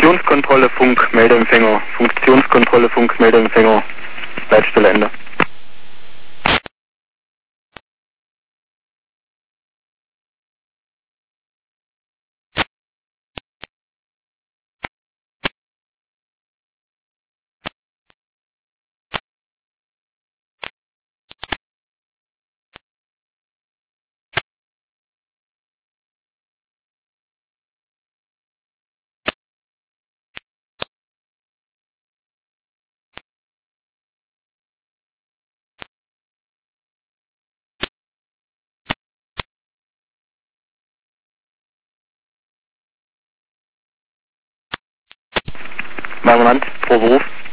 Funktionskontrolle Funk, Meldeempfänger. Funktionskontrolle Funk, Meldeempfänger. Leitstelle Ende. Mein Land, pro Beruf.